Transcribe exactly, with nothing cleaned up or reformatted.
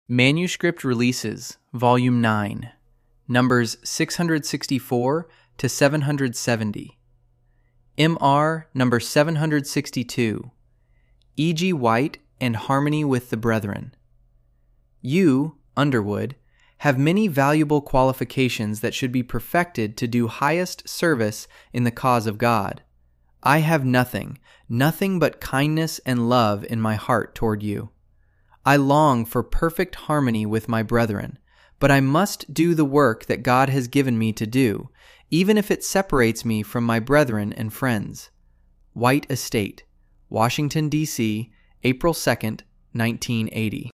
Manuscript Releases, Volume nine, numbers six hundred sixty-four to seven hundred seventy. M R number seven hundred sixty-two. E G. White and Harmony with the Brethren. You, Underwood, have many valuable qualifications that should be perfected to do highest service in the cause of God. I have nothing, nothing but kindness and love in my heart toward you. I long for perfect harmony with my brethren, but I must do the work that God has given me to do, even if it separates me from my brethren and friends. White Estate, Washington, D C, April second, nineteen eighty.